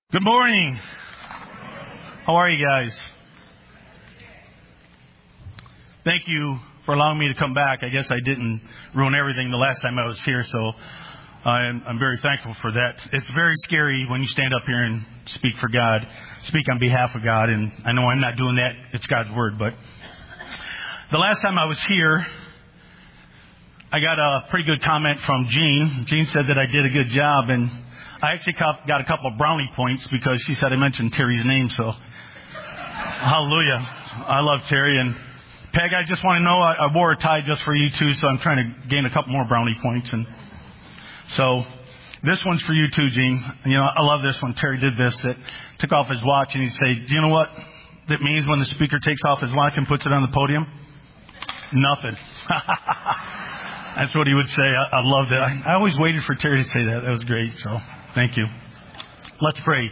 Good morning. How are you guys? Thank you for allowing me to come back. I guess I didn't ruin everything the last time I was here, so I'm very thankful for that. It's very scary when you stand up here and speak for God, speak on behalf of God, and I know I'm not doing that. It's God's Word, but the last time I was here, I got a pretty good comment from Jean. Jean said that I did a good job, and I actually got a couple of brownie points because she said I mentioned Terry's name, so hallelujah. I love Terry. And Peg, I just want to know, I wore a tie just for you too, so I'm trying to gain a couple more brownie points. And so this one's for you too, Gene. You know, I love this one. Terry did this, that took off his watch and he'd say, do you know what that means when the speaker takes off his watch and puts it on the podium? Nothing. That's what he would say. I loved it. I always waited for Terry to say that. That was great. So thank you. Let's pray.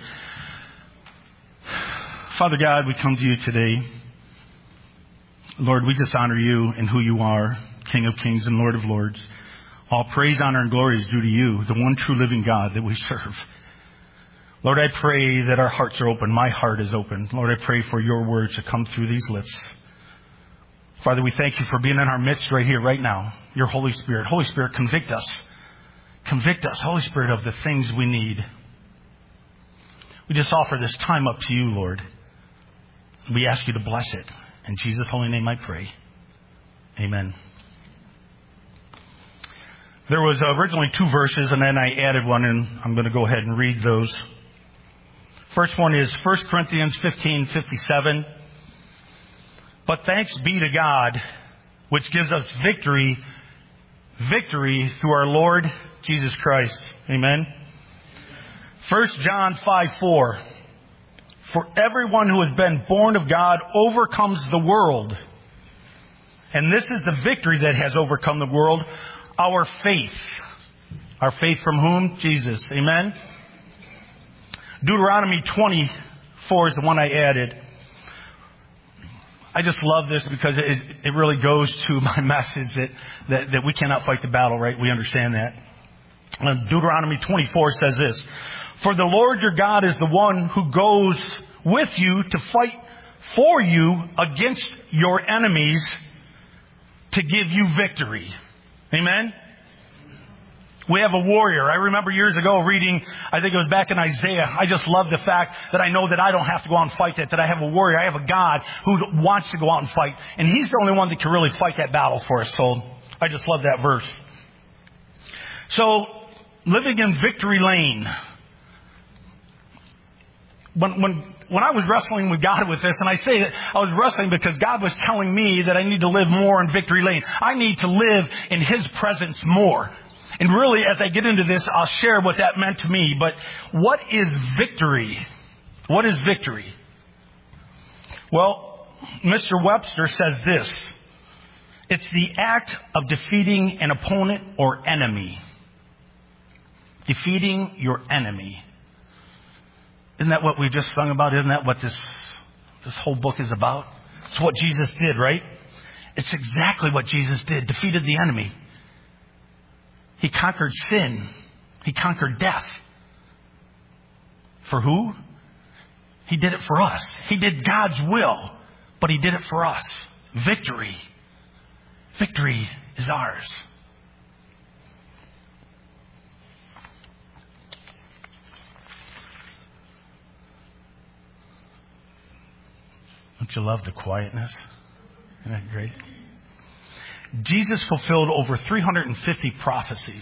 Father God, we come to you today. Lord, we just honor you and who you are, King of Kings and Lord of Lords. All praise, honor, and glory is due to you, the one true living God that we serve. Lord, I pray that our hearts are open. My heart is open. Lord, I pray for your words to come through these lips. Father, we thank you for being in our midst right here, right now. Your Holy Spirit. Holy Spirit, convict us. Convict us, Holy Spirit, of the things we need. We just offer this time up to you, Lord. We ask you to bless it. In Jesus' holy name I pray. Amen. There was originally 2 verses, and then I added one, and I'm going to go ahead and read those. First one is 1 Corinthians 15:57. But thanks be to God, which gives us victory through our Lord Jesus Christ. Amen. 1 John 5:4. For everyone who has been born of God overcomes the world. And this is the victory that has overcome the world, our faith. Our faith from whom? Jesus. Amen. Deuteronomy 24 is the one I added. I just love this because it really goes to my message that we cannot fight the battle, right? We understand that. Deuteronomy 24 says this. For the Lord your God is the one who goes with you to fight for you against your enemies to give you victory. Amen? We have a warrior. I remember years ago reading, I think it was back in Isaiah. I just love the fact that I know that I don't have to go out and fight that I have a warrior. I have a God who wants to go out and fight. And He's the only one that can really fight that battle for us. So I just love that verse. So living in victory lane. When I was wrestling with God with this, and I say that I was wrestling because God was telling me that I need to live more in victory lane. I need to live in His presence more. And really, as I get into this, I'll share what that meant to me. But what is victory? What is victory? Well, Mr. Webster says this. It's the act of defeating an opponent or enemy. Defeating your enemy. Isn't that what we just sung about? Isn't that what this whole book is about? It's what Jesus did, right? It's exactly what Jesus did. Defeated the enemy. He conquered sin. He conquered death. For who? He did it for us. He did God's will, but He did it for us. Victory. Victory is ours. Don't you love the quietness? Isn't that great? Jesus fulfilled over 350 prophecies.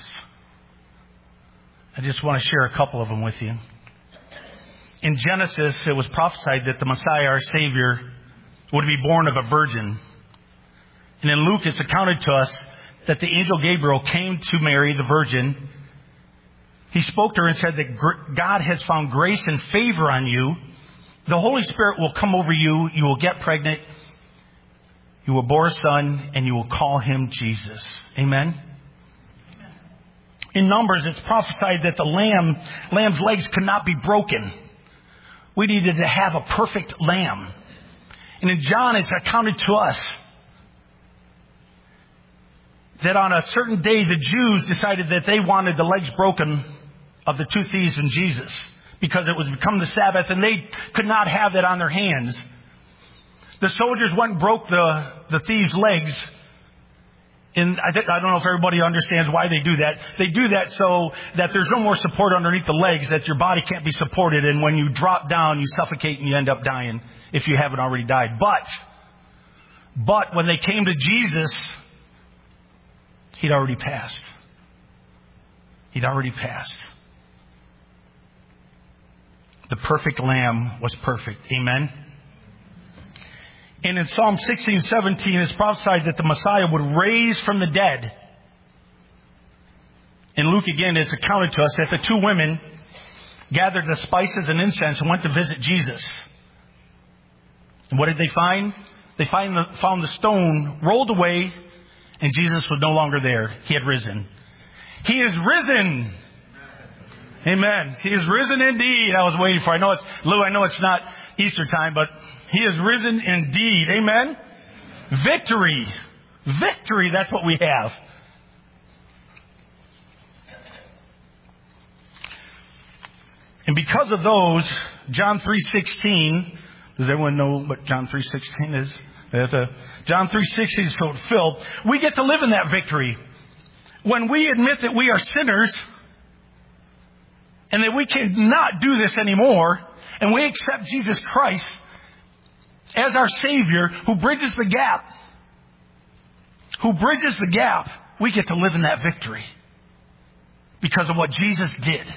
I just want to share a couple of them with you. In Genesis, it was prophesied that the Messiah, our Savior, would be born of a virgin. And in Luke, it's accounted to us that the angel Gabriel came to Mary, the virgin. He spoke to her and said that God has found grace and favor on you. The Holy Spirit will come over you. You will get pregnant. You will bore a son, and you will call him Jesus. Amen? In Numbers, it's prophesied that the lamb's legs could not be broken. We needed to have a perfect lamb. And in John, it's accounted to us that on a certain day, the Jews decided that they wanted the legs broken of the 2 thieves in Jesus. because it was become the Sabbath, and they could not have that on their hands. The soldiers went and broke the thieves' legs. And I don't know if everybody understands why they do that. They do that so that there's no more support underneath the legs, that your body can't be supported, and when you drop down, you suffocate and you end up dying if you haven't already died. But when they came to Jesus, He'd already passed. He'd already passed. The perfect Lamb was perfect. Amen? And in Psalm 16:17, it's prophesied that the Messiah would raise from the dead. In Luke again, it's accounted to us that the two women gathered the spices and incense and went to visit Jesus. And what did they find? They found the stone rolled away, and Jesus was no longer there. He had risen. He is risen. Amen. He is risen indeed. I was waiting for. I know it's not Easter time, but He is risen indeed. Amen. Victory. Victory. That's what we have. And because of those, John 3:16. Does everyone know what John 3:16 is? John 3:16 is fulfilled. We get to live in that victory. When we admit that we are sinners and that we cannot do this anymore, and we accept Jesus Christ as our Savior who bridges the gap, we get to live in that victory because of what Jesus did.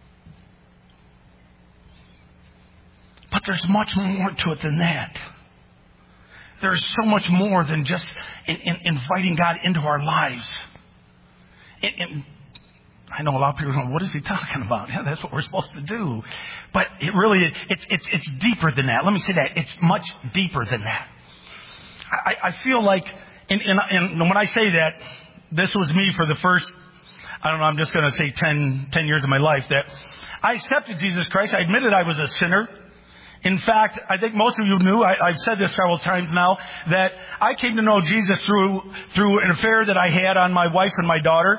But there's much more to it than that. There's so much more than just inviting God into our lives. And I know a lot of people are going, what is he talking about? Yeah, that's what we're supposed to do. But it really, it's deeper than that. Let me say that. It's much deeper than that. I feel like, and when I say that, this was me for the first, I'm just going to say 10 years of my life, that I accepted Jesus Christ. I admitted I was a sinner. In fact, I think most of you knew, I've said this several times now, that I came to know Jesus through an affair that I had on my wife and my daughter.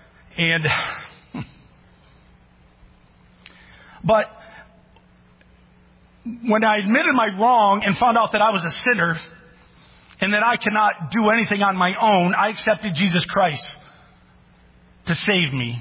But when I admitted my wrong and found out that I was a sinner and that I cannot do anything on my own, I accepted Jesus Christ to save me.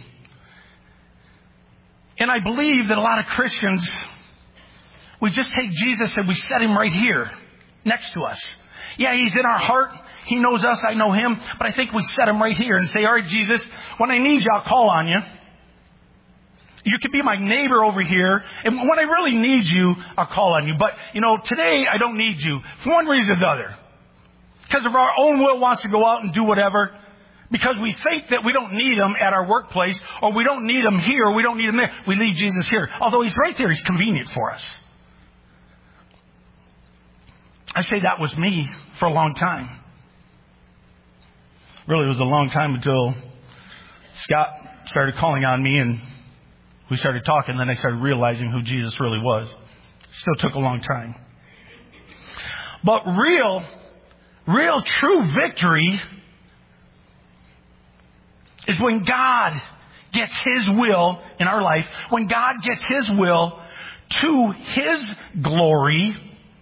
And I believe that a lot of Christians, we just take Jesus and we set Him right here next to us. Yeah, He's in our heart. He knows us. I know Him. But I think we set Him right here and say, all right, Jesus, when I need you, I'll call on you. You could be my neighbor over here. And when I really need you, I'll call on you. But, today I don't need you for one reason or the other. Because of our own will wants to go out and do whatever. Because we think that we don't need Him at our workplace, or we don't need Him here, or we don't need Him there. We leave Jesus here. Although He's right there, He's convenient for us. I say that was me for a long time. Really, it was a long time until Scott started calling on me and we started talking. Then I started realizing who Jesus really was. Still took a long time. But real true victory is when God gets His will in our life, when God gets His will to His glory,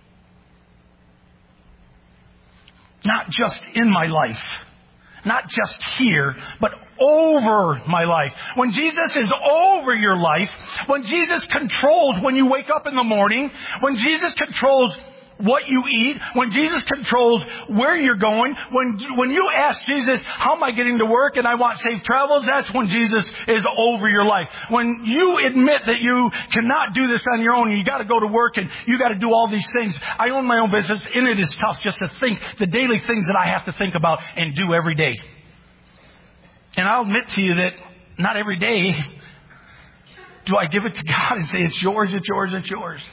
not just in my life, not just here, but over my life. When Jesus is over your life, when Jesus controls when you wake up in the morning, when Jesus controls what you eat, when Jesus controls where you're going, when you ask Jesus, how am I getting to work and I want safe travels, that's when Jesus is over your life. When you admit that you cannot do this on your own, you got to go to work and you got to do all these things. I own my own business and it is tough just to think the daily things that I have to think about and do every day. And I'll admit to you that not every day do I give it to God and say, it's yours, it's yours, it's yours.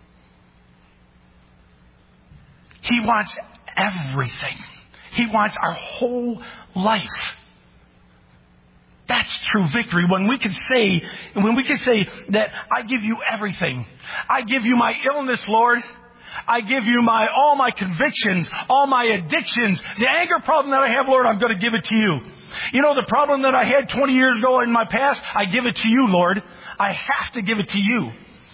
He wants everything. He wants our whole life. That's true victory. When we can say that I give you everything. I give you my illness, Lord. I give you all my convictions, all my addictions. The anger problem that I have, Lord, I'm going to give it to you. The problem that I had 20 years ago in my past, I give it to you, Lord. I have to give it to you.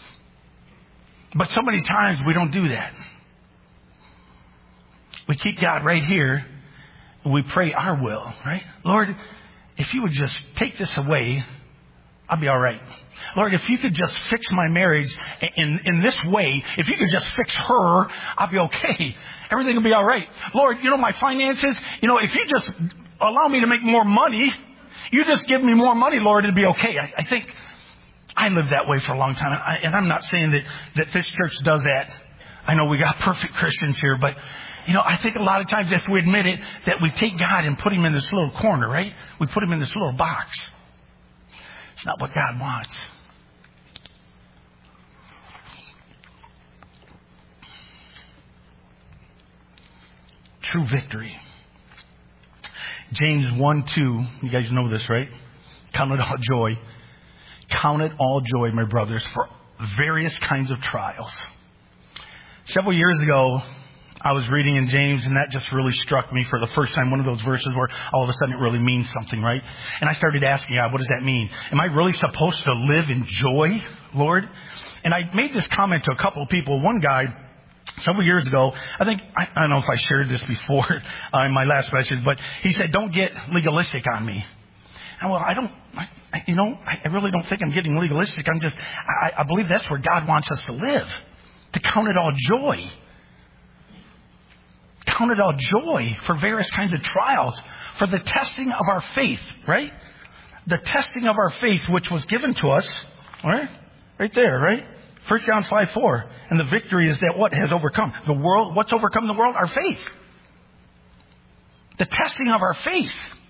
But so many times we don't do that. We keep God right here and we pray our will, right? Lord, if you would just take this away, I'll be all right. Lord, if you could just fix my marriage in this way, if you could just fix her, I'll be okay. Everything will be all right. Lord, my finances, if you just allow me to make more money, you just give me more money, Lord, it'll be okay. I think I lived that way for a long time. And I'm not saying that this church does that. I know we got perfect Christians here, but I think a lot of times if we admit it, that we take God and put him in this little corner, right? We put him in this little box. It's not what God wants. True victory. James 1:2. You guys know this, right? Count it all joy. Count it all joy, my brothers, for various kinds of trials. Several years ago, I was reading in James, and that just really struck me for the first time. One of those verses where all of a sudden it really means something, right? And I started asking God, what does that mean? Am I really supposed to live in joy, Lord? And I made this comment to a couple of people. One guy, several years ago, I don't know if I shared this before in my last message, but he said, don't get legalistic on me. And well, I really don't think I'm getting legalistic. I believe that's where God wants us to live. To count it all joy. Count it all joy for various kinds of trials, for the testing of our faith, right? The testing of our faith, which was given to us, right? Right there, right? 1 John 5:4. And the victory is that what has overcome the world? What's overcome the world? Our faith. The testing of our faith.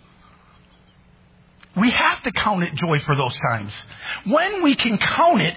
We have to count it joy for those times. When we can count it,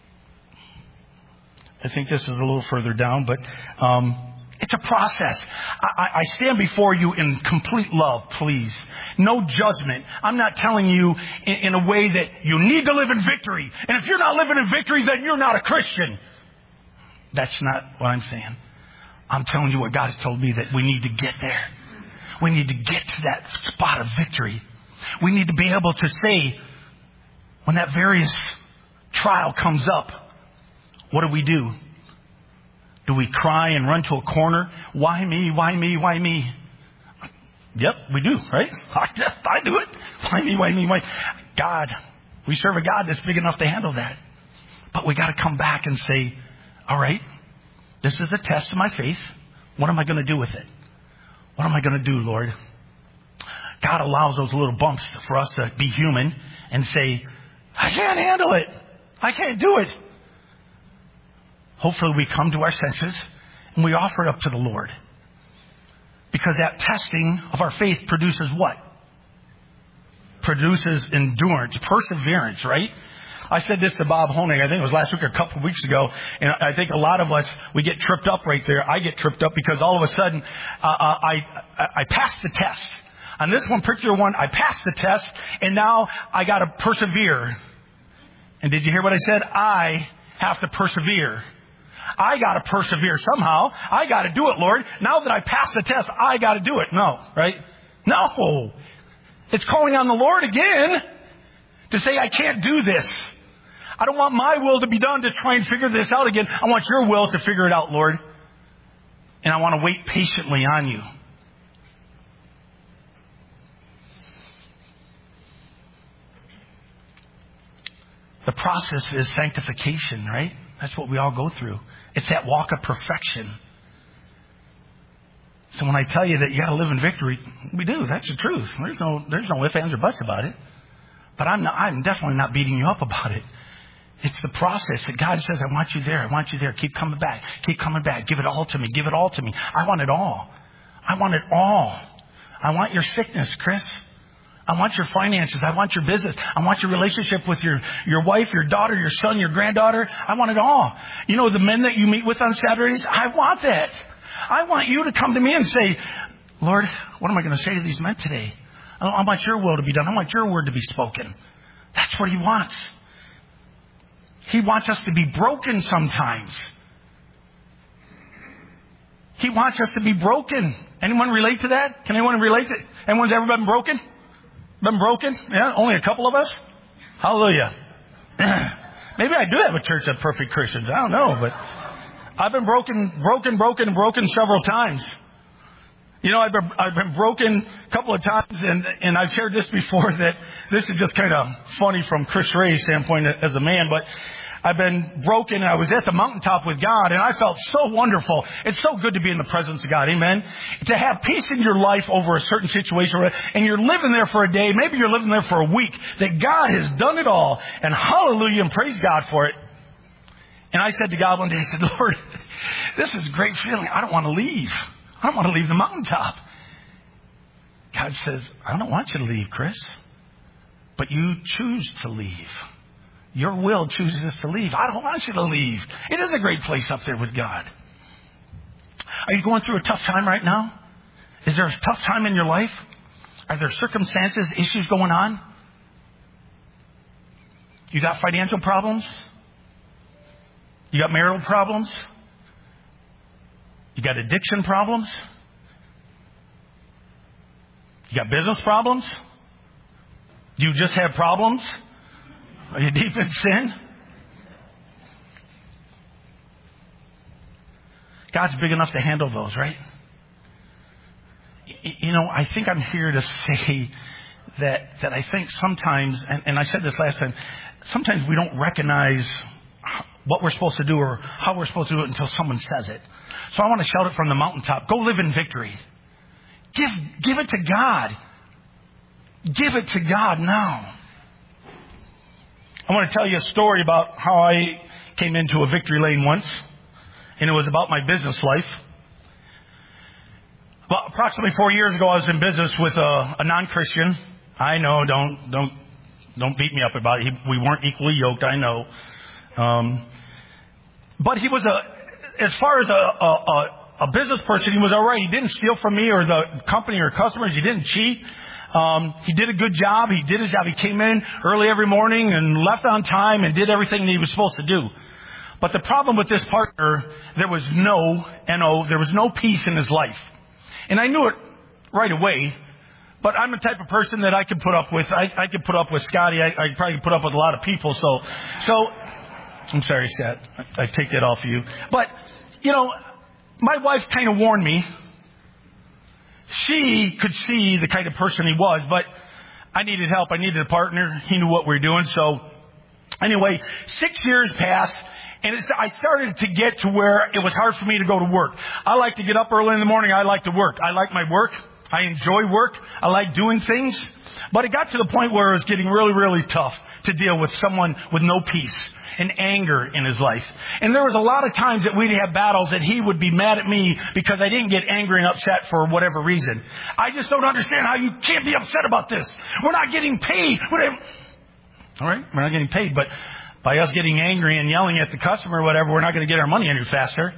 I think this is a little further down, but it's a process. I stand before you in complete love, please. No judgment. I'm not telling you in a way that you need to live in victory. And if you're not living in victory, then you're not a Christian. That's not what I'm saying. I'm telling you what God has told me, that we need to get there. We need to get to that spot of victory. We need to be able to say, when that various trial comes up, what do? Do we cry and run to a corner? Why me? Why me? Why me? Yep, we do, right? I do it. Why me? Why me? Why? God, we serve a God that's big enough to handle that. But we got to come back and say, all right, this is a test of my faith. What am I going to do with it? What am I going to do, Lord? God allows those little bumps for us to be human and say, I can't handle it. I can't do it. Hopefully we come to our senses and we offer it up to the Lord. Because that testing of our faith produces what? Produces endurance, perseverance, right? I said this to Bob Honig, I think it was last week or a couple of weeks ago, and I think a lot of us, we get tripped up right there. I get tripped up because all of a sudden I passed the test. On this one particular one, I passed the test, and now I got to persevere. And did you hear what I said? I have to persevere. I got to persevere somehow. I got to do it, Lord. Now that I passed the test, I got to do it. No, right? No. It's calling on the Lord again to say, I can't do this. I don't want my will to be done to try and figure this out again. I want your will to figure it out, Lord. And I want to wait patiently on you. The process is sanctification, right? That's what we all go through. It's that walk of perfection. So when I tell you that you got to live in victory, we do. That's the truth. There's no ifs, ands, or buts about it. But I'm definitely not beating you up about it. It's the process that God says, I want you there. I want you there. Keep coming back. Keep coming back. Give it all to me. Give it all to me. I want it all. I want it all. I want your sickness, Chris. I want your finances. I want your business. I want your relationship with your wife, your daughter, your son, your granddaughter. I want it all. You know, the men that you meet with on Saturdays, I want that. I want you to come to me and say, Lord, what am I going to say to these men today? I want your will to be done. I want your word to be spoken. That's what he wants. He wants us to be broken sometimes. He wants us to be broken. Anyone relate to that? Can anyone relate to it? Anyone's ever been broken? Been broken? Yeah, only a couple of us? Hallelujah. Maybe I do have a church of perfect Christians. I don't know, but I've been broken several times. You know, I've been broken a couple of times, and I've shared this before, that this is just kind of funny from Chris Ray's standpoint as a man, but I've been broken. I was at the mountaintop with God, and I felt so wonderful. It's so good to be in the presence of God. Amen. To have peace in your life over a certain situation, and you're living there for a day, maybe you're living there for a week, that God has done it all, and hallelujah, and praise God for it. And I said to God one day, I said, Lord, this is a great feeling. I don't want to leave. I don't want to leave the mountaintop. God says, I don't want you to leave, Chris, but you choose to leave. Your will chooses to leave. I don't want you to leave. It is a great place up there with God. Are you going through a tough time right now? Is there a tough time in your life? Are there circumstances, issues going on? You got financial problems? You got marital problems? You got addiction problems? You got business problems? Do you just have problems? Are you deep in sin? God's big enough to handle those, right? You know, I think I'm here to say that I think sometimes, and I said this last time, sometimes we don't recognize what we're supposed to do or how we're supposed to do it until someone says it. So I want to shout it from the mountaintop. Go live in victory. Give it to God. Give it to God now. I want to tell you a story about how I came into a victory lane once, and it was about my business life. Well, approximately 4 years ago, I was in business with a non-Christian. I know, don't beat me up about it. We weren't equally yoked, I know. But he was as far as a business person, he was all right. He didn't steal from me or the company or customers. He didn't cheat. He did a good job. He did his job. He came in early every morning and left on time and did everything that he was supposed to do. But the problem with this partner, there was no peace in his life. And I knew it right away. But I'm the type of person that I could put up with. I could put up with Scotty. I probably could put up with a lot of people. So I'm sorry, Scott. I take that off of you. But, you know, my wife kind of warned me. She could see the kind of person he was, but I needed help. I needed a partner. He knew what we were doing. So anyway, 6 years passed, and I started to get to where it was hard for me to go to work. I like to get up early in the morning. I like to work. I like my work. I enjoy work. I like doing things. But it got to the point where it was getting really, really tough to deal with someone with no peace and anger in his life. And there was a lot of times that we'd have battles that he would be mad at me because I didn't get angry and upset for whatever reason. I just don't understand how you can't be upset about this. We're not getting paid. All right, we're not getting paid, but by us getting angry and yelling at the customer or whatever, we're not going to get our money any faster.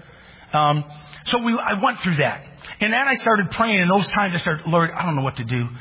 So I went through that. And then I started praying, and those times I started, Lord, I don't know what to do.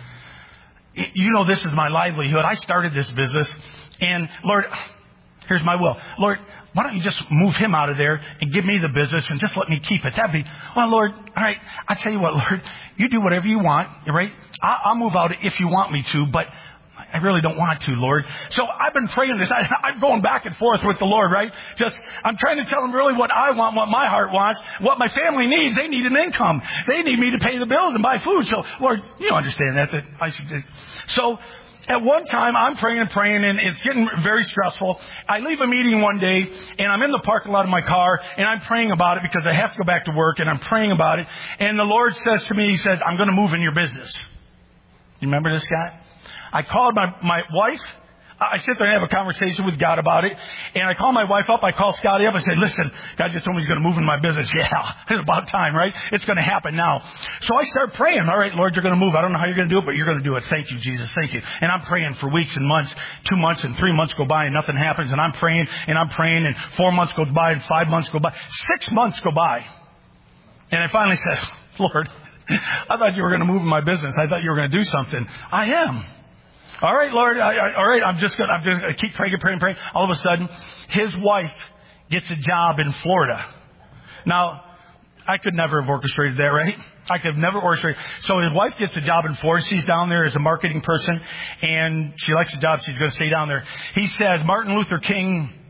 You know, this is my livelihood. I started this business, and Lord, here's my will. Lord, why don't you just move him out of there and give me the business and just let me keep it? That'd be, well, Lord, all right, I'll tell you what, Lord, you do whatever you want, right? I'll move out if you want me to, but I really don't want to, Lord. So I've been praying this. I'm going back and forth with the Lord, right? I'm trying to tell him really what I want, what my heart wants, what my family needs. They need an income. They need me to pay the bills and buy food. So, Lord, you understand that I should do. So at one time, I'm praying, and it's getting very stressful. I leave a meeting one day, and I'm in the parking lot of my car, and I'm praying about it because I have to go back to work, and I'm praying about it. And the Lord says to me, he says, I'm going to move in your business. You remember this guy? I called my wife. I sit there and have a conversation with God about it. And I call my wife up. I call Scotty up. I said, listen, God just told me he's going to move in my business. Yeah, it's about time, right? It's going to happen now. So I start praying. All right, Lord, you're going to move. I don't know how you're going to do it, but you're going to do it. Thank you, Jesus. Thank you. And I'm praying for weeks and months. 2 months and 3 months go by and nothing happens. And I'm praying. And 4 months go by and 5 months go by. 6 months go by. And I finally said, Lord, I thought you were going to move in my business. I thought you were going to do something. I am. All right, Lord. All right. I'm just going to keep praying. All of a sudden, his wife gets a job in Florida. Now, I could never have orchestrated that, right? I could have never orchestrated. So his wife gets a job in Florida. She's down there as a marketing person, and she likes the job. She's going to stay down there. He says, Martin Luther King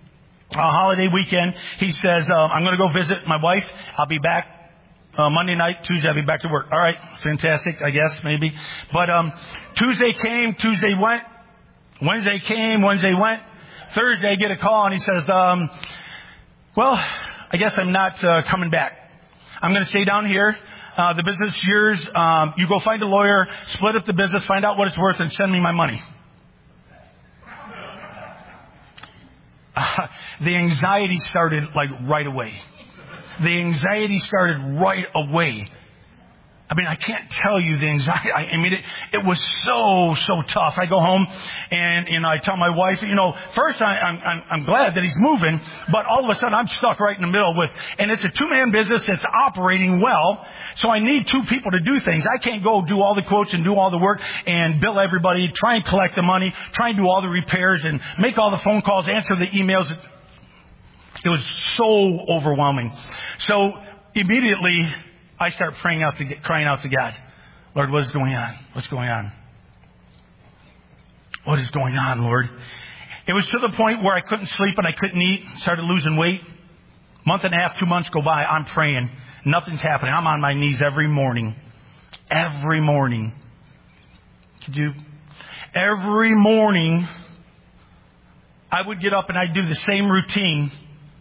holiday weekend. He says, I'm going to go visit my wife. I'll be back Monday night. Tuesday, I'll be back to work. All right. Fantastic, I guess, maybe. But Tuesday came. Tuesday went. Wednesday came. Wednesday went. Thursday, I get a call, and he says, well, I guess I'm not coming back. I'm going to stay down here. The business is yours. You go find a lawyer, split up the business, find out what it's worth, and send me my money. The anxiety started like right away. The anxiety started right away. I mean, I can't tell you the anxiety. I mean, it was so tough. I go home and I tell my wife, first I'm glad that he's moving, but all of a sudden I'm stuck right in the middle and it's a 2-man business that's operating well. So I need 2 people to do things. I can't go do all the quotes and do all the work and bill everybody, try and collect the money, try and do all the repairs and make all the phone calls, answer the emails. It was so overwhelming. So immediately I start crying out to God. Lord, what is going on? What's going on? What is going on, Lord? It was to the point where I couldn't sleep and I couldn't eat. Started losing weight. Month and a half, 2 months go by. I'm praying. Nothing's happening. I'm on my knees every morning. Every morning. Every morning, I would get up and I'd do the same routine.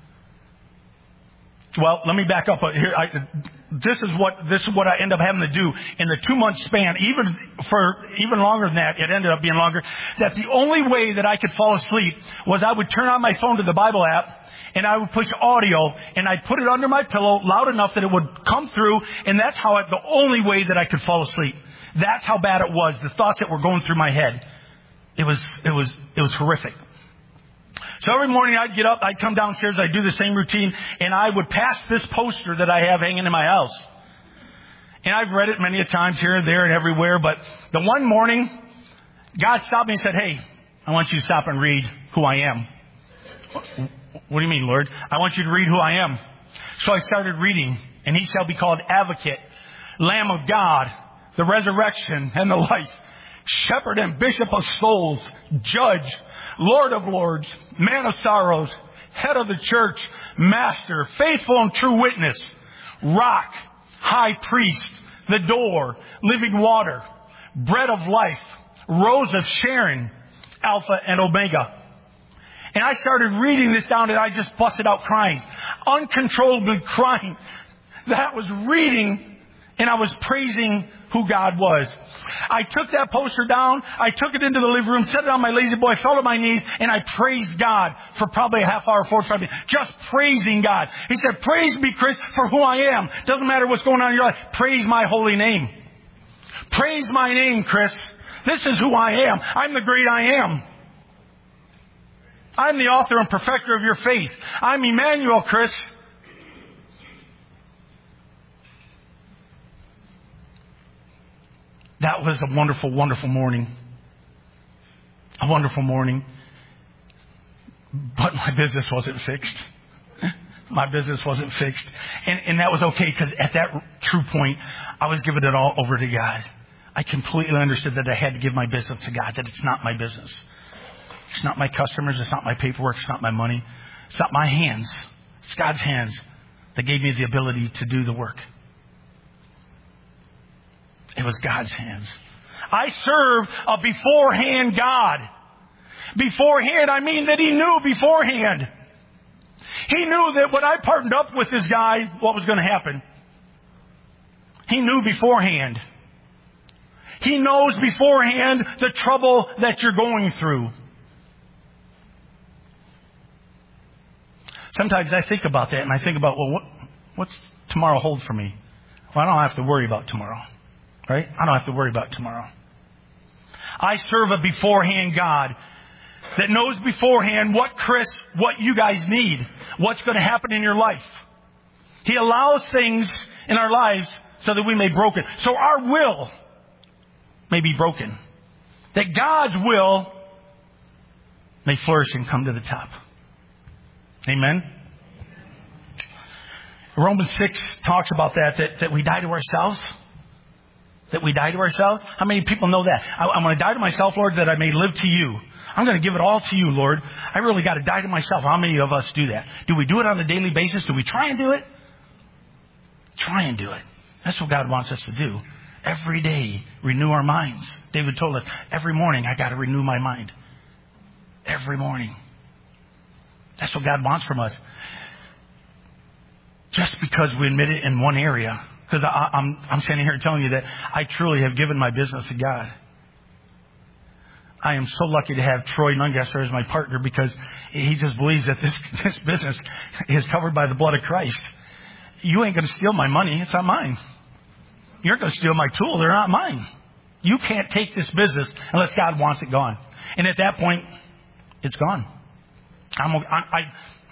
Well, let me back up here. This is what I end up having to do in the 2-month span. Even longer than that, it ended up being longer. That the only way that I could fall asleep was I would turn on my phone to the Bible app and I would push audio and I'd put it under my pillow loud enough that it would come through. And that's the only way that I could fall asleep. That's how bad it was. The thoughts that were going through my head. It was horrific. So every morning I'd get up, I'd come downstairs, I'd do the same routine, and I would pass this poster that I have hanging in my house. And I've read it many a times here and there and everywhere, but the one morning, God stopped me and said, hey, I want you to stop and read who I am. What do you mean, Lord? I want you to read who I am. So I started reading, and he shall be called Advocate, Lamb of God, the resurrection and the life, Shepherd and Bishop of souls, Judge, Lord of lords, Man of sorrows, Head of the church, Master, faithful and true witness, Rock, High Priest, the door, living water, Bread of life, Rose of Sharon, Alpha and Omega. And I started reading this down and I just busted out crying, uncontrollably crying. That was reading and I was praising who God was. I took that poster down. I took it into the living room, set it on my lazy boy, fell to my knees, and I praised God for probably a half hour, 45 minutes. Just praising God. He said, praise me, Chris, for who I am. Doesn't matter what's going on in your life. Praise my holy name. Praise my name, Chris. This is who I am. I'm the great I am. I'm the author and perfecter of your faith. I'm Emmanuel, Chris. That was a wonderful, wonderful morning. A wonderful morning. But my business wasn't fixed. My business wasn't fixed. And that was okay because at that true point, I was giving it all over to God. I completely understood that I had to give my business to God, that it's not my business. It's not my customers. It's not my paperwork. It's not my money. It's not my hands. It's God's hands that gave me the ability to do the work. It was God's hands. I serve a beforehand God. Beforehand, I mean that He knew beforehand. He knew that when I partnered up with this guy, what was going to happen. He knew beforehand. He knows beforehand the trouble that you're going through. Sometimes I think about that and I think about, well, what's tomorrow hold for me? Well, I don't have to worry about tomorrow. Right? I don't have to worry about tomorrow. I serve a beforehand God that knows beforehand what you guys need, what's going to happen in your life. He allows things in our lives so that we may be broken. So our will may be broken. That God's will may flourish and come to the top. Amen? Romans 6 talks about that we die to ourselves. That we die to ourselves. How many people know that? I'm going to die to myself, Lord, that I may live to you. I'm going to give it all to you, Lord. I really got to die to myself. How many of us do that? Do we do it on a daily basis? Do we try and do it? Try and do it. That's what God wants us to do. Every day, renew our minds. David told us, every morning I got to renew my mind. Every morning. That's what God wants from us. Just because we admit it in one area. Because I'm standing here telling you that I truly have given my business to God. I am so lucky to have Troy Nungesser as my partner because he just believes that this business is covered by the blood of Christ. You ain't going to steal my money. It's not mine. You're going to steal my tool. They're not mine. You can't take this business unless God wants it gone. And at that point, it's gone. I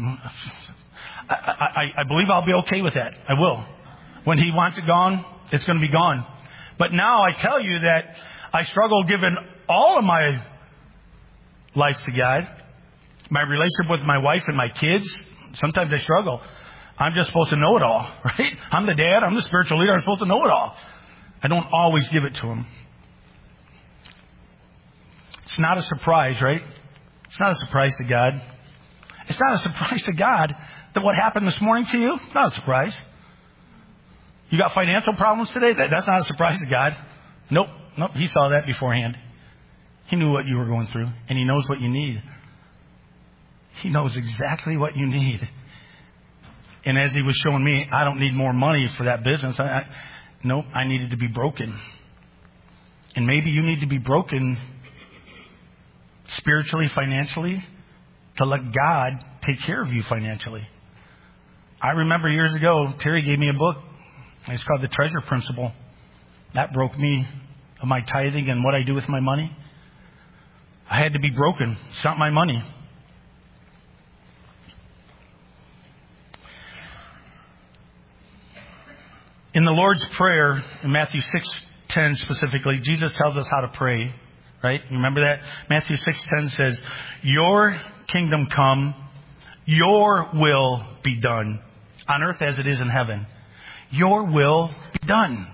believe I'll be okay with that. I will. When He wants it gone, it's going to be gone. But now I tell you that I struggle giving all of my life to God. My relationship with my wife and my kids, sometimes I struggle. I'm just supposed to know it all, right? I'm the dad. I'm the spiritual leader. I'm supposed to know it all. I don't always give it to Him. It's not a surprise, right? It's not a surprise to God. It's not a surprise to God that what happened this morning to you, it's not a surprise. You got financial problems today? That's not a surprise to God. Nope. He saw that beforehand. He knew what you were going through, and He knows what you need. He knows exactly what you need. And as He was showing me, I don't need more money for that business. Nope, I needed to be broken. And maybe you need to be broken spiritually, financially, to let God take care of you financially. I remember years ago, Terry gave me a book. It's called The Treasure Principle. That broke me of my tithing and what I do with my money. I had to be broken. It's not my money. In the Lord's Prayer, in Matthew 6:10 specifically, Jesus tells us how to pray. Right? Remember that? Matthew 6:10 says, "Your kingdom come, your will be done, on earth as it is in heaven." Your will be done.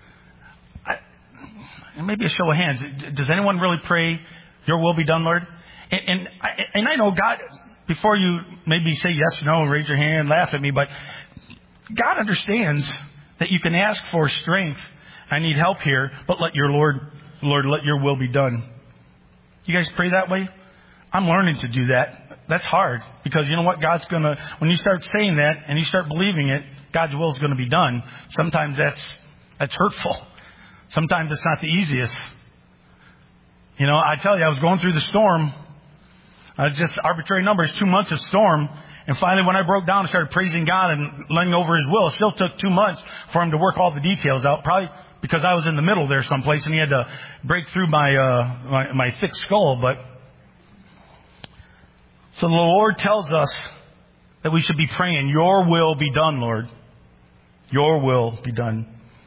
Maybe a show of hands. Does anyone really pray, your will be done, Lord? And I know God, before you maybe say yes, no, raise your hand, laugh at me, but God understands that you can ask for strength. I need help here, but let your Lord, let your will be done. You guys pray that way? I'm learning to do that. That's hard because you know what? When you start saying that and you start believing it, God's will is going to be done. Sometimes that's hurtful. Sometimes it's not the easiest. You know, I tell you, I was going through the storm. Just arbitrary numbers, 2 months of storm. And finally, when I broke down and started praising God and laying over His will, it still took 2 months for Him to work all the details out. Probably because I was in the middle there someplace and He had to break through my thick skull. But so the Lord tells us that we should be praying, your will be done, Lord. Your will be done.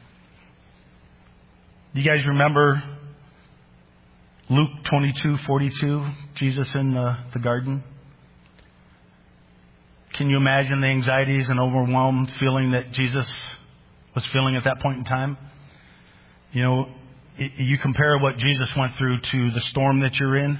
Do you guys remember Luke 22:42, Jesus in the garden? Can you imagine the anxieties and overwhelmed feeling that Jesus was feeling at that point in time? You know, you compare what Jesus went through to the storm that you're in.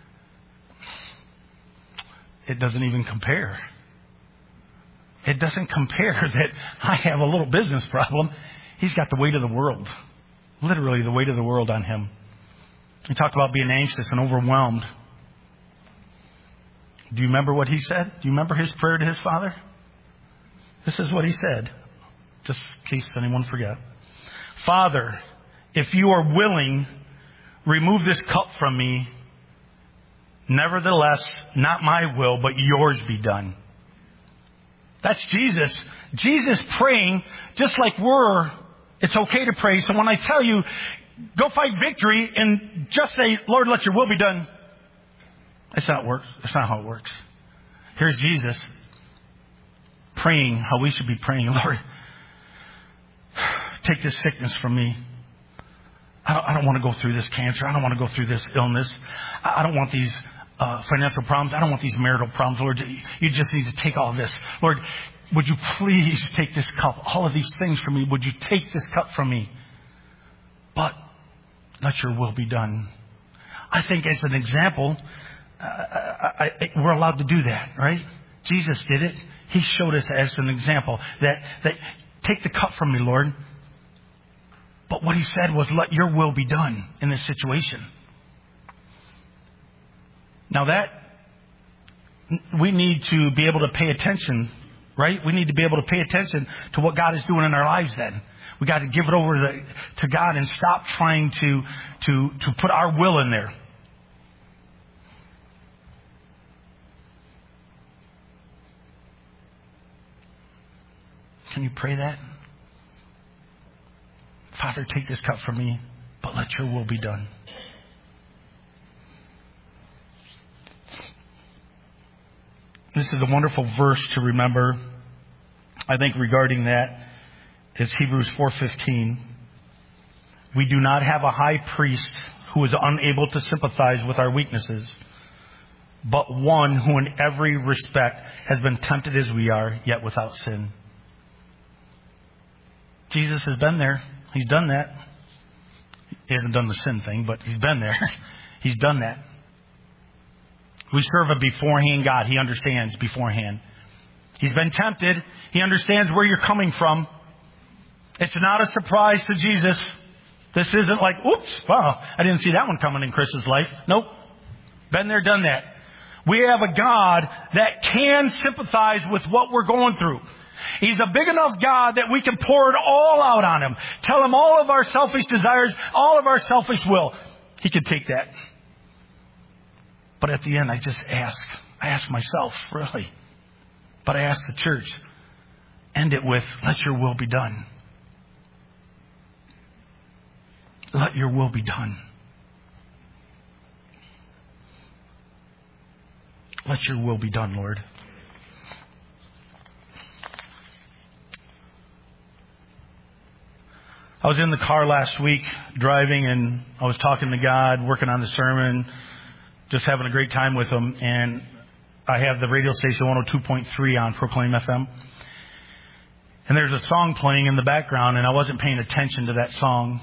It doesn't even compare. It doesn't compare that I have a little business problem. He's got the weight of the world. Literally the weight of the world on Him. He talked about being anxious and overwhelmed. Do you remember what He said? Do you remember His prayer to His Father? This is what He said, just in case anyone forgot. Father, if you are willing, remove this cup from me. Nevertheless, not my will, but yours be done. That's Jesus. Jesus praying just like it's okay to pray. So when I tell you, go fight victory and just say, Lord, let your will be done. That's not how it works. Here's Jesus praying how we should be praying. Lord, take this sickness from me. I don't want to go through this cancer. I don't want to go through this illness. I don't want these financial problems. I don't want these marital problems. Lord, you just need to take all this. Lord, would you please take this cup, all of these things from me? Would you take this cup from me? But let your will be done. I think as an example, we're allowed to do that, right? Jesus did it. He showed us as an example that take the cup from me, Lord. But what he said was, let your will be done in this situation. Now that, we need to be able to pay attention, right? We need to be able to pay attention to what God is doing in our lives then. We got to give it over to God and stop trying to put our will in there. Can you pray that? Father, take this cup from me, but let your will be done. This is a wonderful verse to remember. I think regarding that is Hebrews 4:15. We do not have a high priest who is unable to sympathize with our weaknesses, but one who in every respect has been tempted as we are, yet without sin. Jesus has been there. He's done that. He hasn't done the sin thing, but he's been there. He's done that. We serve a beforehand God. He understands beforehand. He's been tempted. He understands where you're coming from. It's not a surprise to Jesus. This isn't like, oops, wow, I didn't see that one coming in Chris's life. Nope. Been there, done that. We have a God that can sympathize with what we're going through. He's a big enough God that we can pour it all out on him. Tell him all of our selfish desires, all of our selfish will. He can take that. But at the end, I ask myself, really. But I ask the church, end it with, let your will be done. Let your will be done. Let your will be done, Lord. I was in the car last week driving, and I was talking to God, working on the sermon, just having a great time with him. And I have the radio station 102.3 on Proclaim FM. And there's a song playing in the background, and I wasn't paying attention to that song.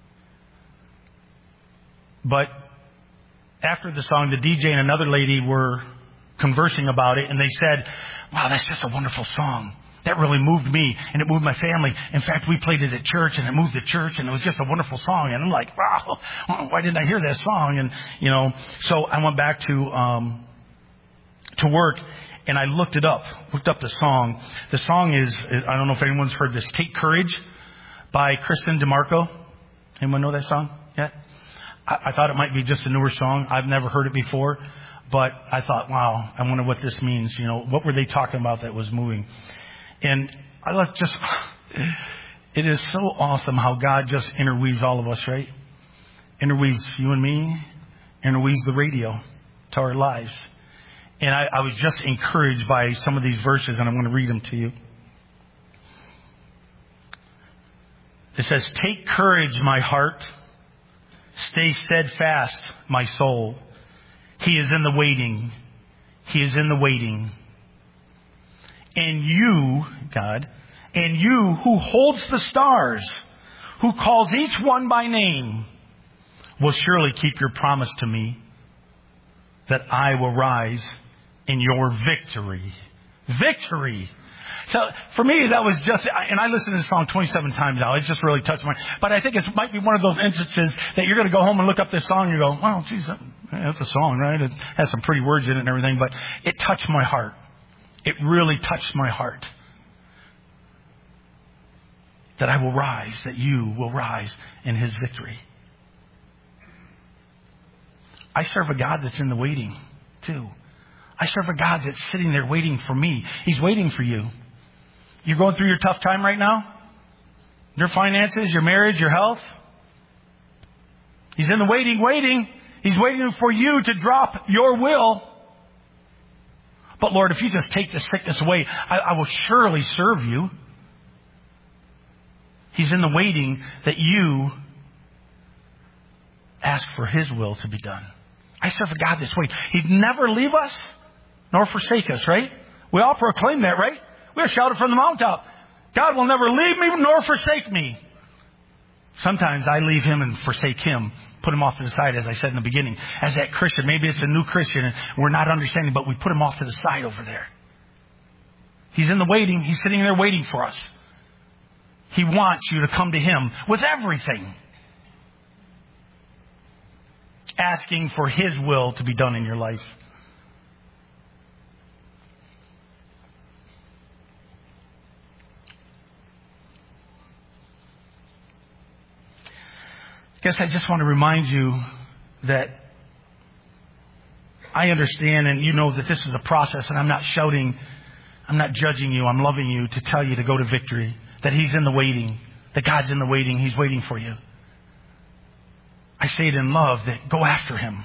But after the song, the DJ and another lady were conversing about it, and they said, wow, that's just a wonderful song. That really moved me, and it moved my family. In fact, we played it at church, and it moved the church, and it was just a wonderful song. And I'm like, wow, why didn't I hear that song? And, so I went back to work, and I looked up the song. The song is, I don't know if anyone's heard this, Take Courage by Kristen DeMarco. Anyone know that song yet? I thought it might be just a newer song. I've never heard it before, but I thought, wow, I wonder what this means. What were they talking about that was moving? And it is so awesome how God just interweaves all of us, right? Interweaves you and me, interweaves the radio to our lives. And I was just encouraged by some of these verses, and I'm going to read them to you. It says, take courage, my heart. Stay steadfast, my soul. He is in the waiting. He is in the waiting. And you, God, and you who holds the stars, who calls each one by name, will surely keep your promise to me that I will rise in your victory. Victory. So for me, that was just, and I listened to the song 27 times now. It just really touched my, but I think it might be one of those instances that you're going to go home and look up this song and you go, oh, geez, that's a song, right? It has some pretty words in it and everything, but it touched my heart. It really touched my heart. That I will rise, that you will rise in his victory. I serve a God that's in the waiting, too. I serve a God that's sitting there waiting for me. He's waiting for you. You're going through your tough time right now? Your finances, your marriage, your health? He's in the waiting. He's waiting for you to drop your will. But Lord, if you just take the sickness away, I will surely serve you. He's in the waiting that you ask for his will to be done. I serve a God this way. He'd never leave us nor forsake us, right? We all proclaim that, right? We shout it from the mountaintop. God will never leave me nor forsake me. Sometimes I leave him and forsake him, put him off to the side, as I said in the beginning. As that Christian, maybe it's a new Christian and we're not understanding, but we put him off to the side over there. He's in the waiting. He's sitting there waiting for us. He wants you to come to him with everything, asking for his will to be done in your life. I guess I just want to remind you that I understand, and you know that this is a process, and I'm not shouting, I'm not judging you, I'm loving you to tell you to go to victory, that he's in the waiting, that God's in the waiting, he's waiting for you. I say it in love, that go after him.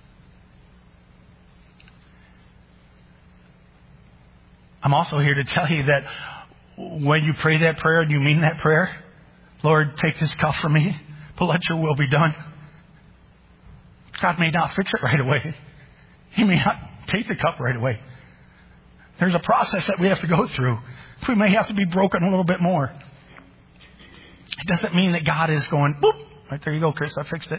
I'm also here to tell you that when you pray that prayer and you mean that prayer, Lord, take this cup from me, but let your will be done. God may not fix it right away. He may not take the cup right away. There's a process that we have to go through. We may have to be broken a little bit more. It doesn't mean that God is going, boop, right there you go, Chris, I fixed it.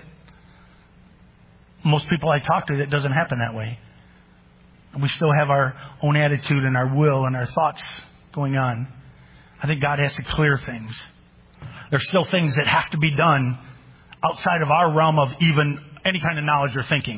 Most people I talk to, it doesn't happen that way. We still have our own attitude and our will and our thoughts going on. I think God has to clear things. There's still things that have to be done outside of our realm of even any kind of knowledge or thinking.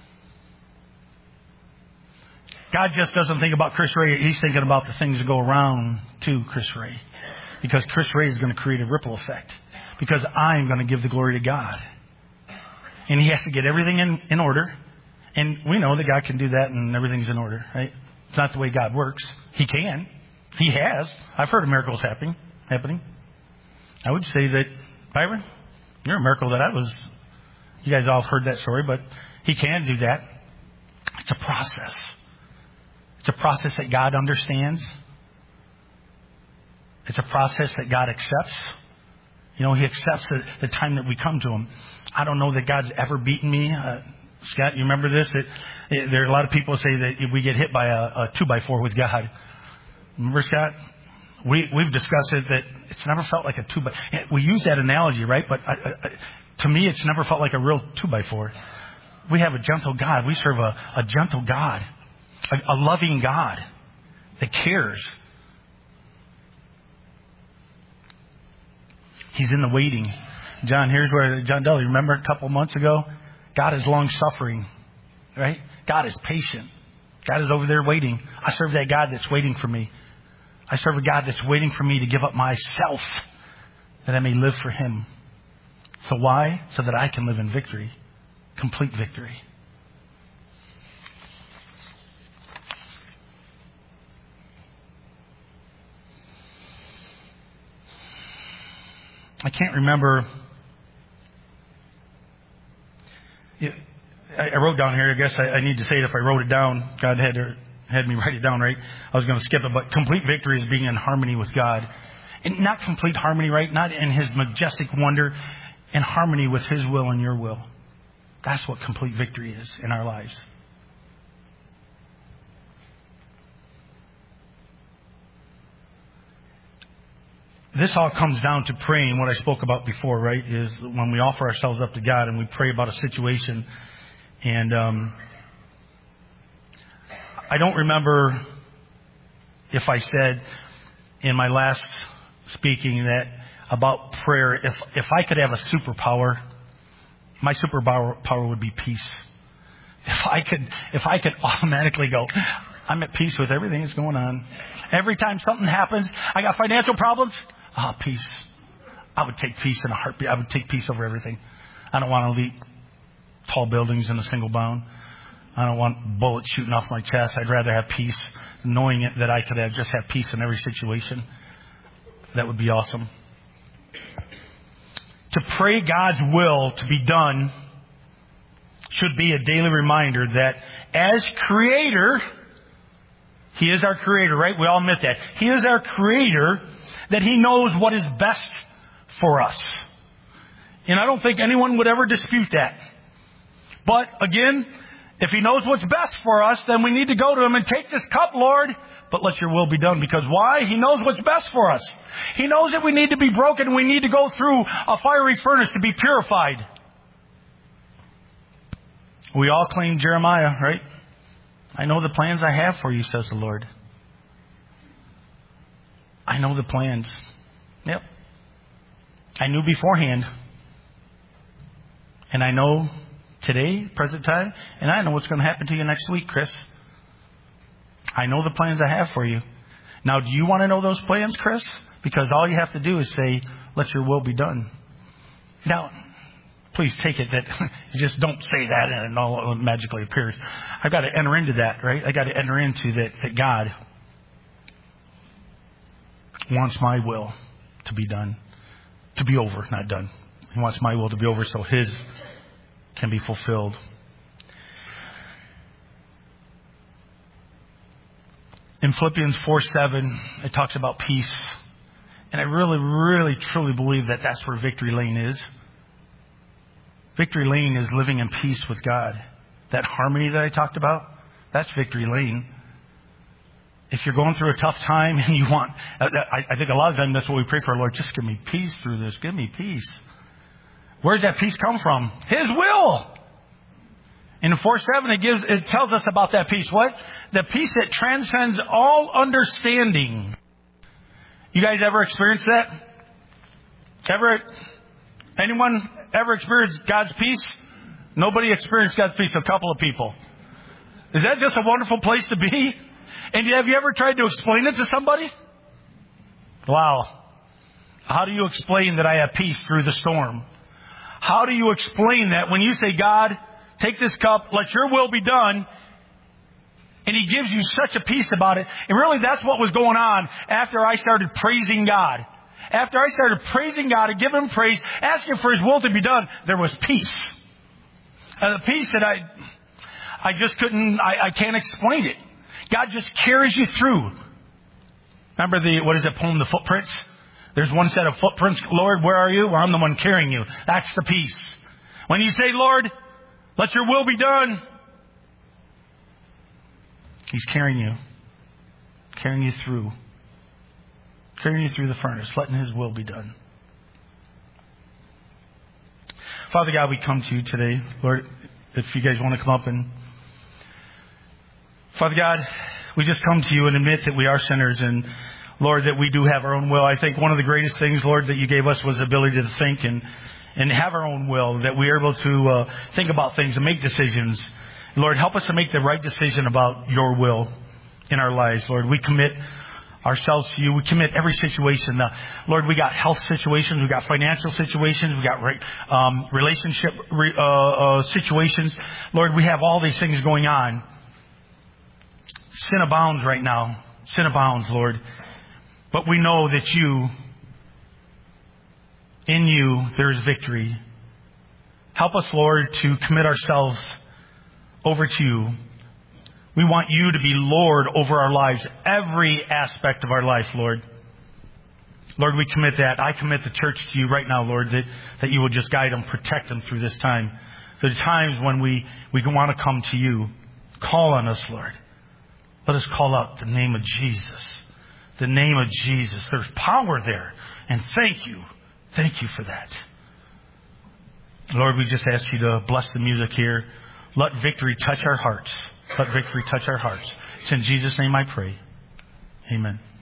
God just doesn't think about Chris Ray. He's thinking about the things that go around to Chris Ray. Because Chris Ray is going to create a ripple effect. Because I'm going to give the glory to God. And he has to get everything in order. And we know that God can do that and everything's in order, right? It's not the way God works. He can. He has. I've heard of miracles happening. I would say that, Byron, you're a miracle you guys all have heard that story, but he can do that. It's a process. It's a process that God understands. It's a process that God accepts. You know, he accepts the time that we come to him. I don't know that God's ever beaten me. Scott, you remember this? There are a lot of people say that we get hit by a 2x4 with God. Remember, Scott? We've discussed it that it's never felt like a 2x4. We use that analogy, right? But to me, it's never felt like a real 2x4. We have a gentle God. We serve a gentle God, a loving God that cares. He's in the waiting. John Dudley, remember a couple months ago? God is long-suffering, right? God is patient. God is over there waiting. I serve that God that's waiting for me. I serve a God that's waiting for me to give up myself that I may live for him. So why? So that I can live in victory, complete victory. I can't remember. I wrote down here, I guess I need to say it if I wrote it down. God had me write it down, right? I was going to skip it, but complete victory is being in harmony with God. And not complete harmony, right? Not in his majestic wonder, in harmony with his will and your will. That's what complete victory is in our lives. This all comes down to praying. What I spoke about before, right, is when we offer ourselves up to God and we pray about a situation. And I don't remember if I said in my last speaking that about prayer, if I could have a superpower, my superpower would be peace. If I could automatically go, I'm at peace with everything that's going on. Every time something happens, I got financial problems. Peace. I would take peace in a heartbeat. I would take peace over everything. I don't want to leap tall buildings in a single bound. I don't want bullets shooting off my chest. I'd rather have peace, knowing that I could just have peace in every situation. That would be awesome. To pray God's will to be done should be a daily reminder that as Creator, He is our Creator, right? We all admit that. He is our Creator, that He knows what is best for us. And I don't think anyone would ever dispute that. But again, If He knows what's best for us, then we need to go to Him and take this cup, Lord, but let your will be done. Because why? He knows what's best for us. He knows that we need to be broken and we need to go through a fiery furnace to be purified. We all claim Jeremiah, right? I know the plans I have for you, says the Lord. I know the plans. Yep. I knew beforehand. And I know today, present time, and I know what's going to happen to you next week, Chris. I know the plans I have for you. Now, do you want to know those plans, Chris? Because all you have to do is say, let your will be done. Now, please take it that you just don't say that and it all magically appears. I've got to enter into that, right? I've got to enter into that God wants my will to be done, to be over, not done. He wants my will to be over so His can be fulfilled. In Philippians 4:7, it talks about peace. And I really, really, truly believe that that's where Victory Lane is. Victory Lane is living in peace with God. That harmony that I talked about, that's Victory Lane. If you're going through a tough time and you want, I think a lot of times that's what we pray for, Lord, just give me peace through this. Give me peace. Where does that peace come from? His will. In 4:7, it tells us about that peace. What? The peace that transcends all understanding. You guys ever experienced that? Anyone ever experienced God's peace? Nobody experienced God's peace. A couple of people. Is that just a wonderful place to be? And have you ever tried to explain it to somebody? Wow. How do you explain that I have peace through the storm? How do you explain that when you say, God, take this cup, let your will be done, and He gives you such a peace about it? And really that's what was going on after I started praising God. After I started praising God and giving Him praise, asking for His will to be done, there was peace. And the peace that I just couldn't, I can't explain it. God just carries you through. Remember what is that poem, The Footprints? There's one set of footprints. Lord, where are you? Well, I'm the one carrying you. That's the peace. When you say, Lord, let your will be done, He's carrying you through the furnace, letting His will be done. Father God, we come to you today. Lord, if you guys want to come up and... Father God, we just come to you and admit that we are sinners and, Lord, that we do have our own will. I think one of the greatest things, Lord, that you gave us was the ability to think and have our own will, that we are able to think about things and make decisions. Lord, help us to make the right decision about your will in our lives. Lord, we commit ourselves to you. We commit every situation. Lord, we got health situations. We got financial situations. We got relationship situations. Lord, we have all these things going on. Sin abounds right now. Sin abounds, Lord. But we know that in you, there is victory. Help us, Lord, to commit ourselves over to you. We want you to be Lord over our lives, every aspect of our life, Lord. Lord, we commit that. I commit the church to you right now, Lord, that you will just guide them, protect them through this time. There are times when we want to come to you. Call on us, Lord. Let us call out the name of Jesus. The name of Jesus. There's power there. And thank you. Thank you for that. Lord, we just ask you to bless the music here. Let victory touch our hearts. Let victory touch our hearts. It's in Jesus' name I pray. Amen.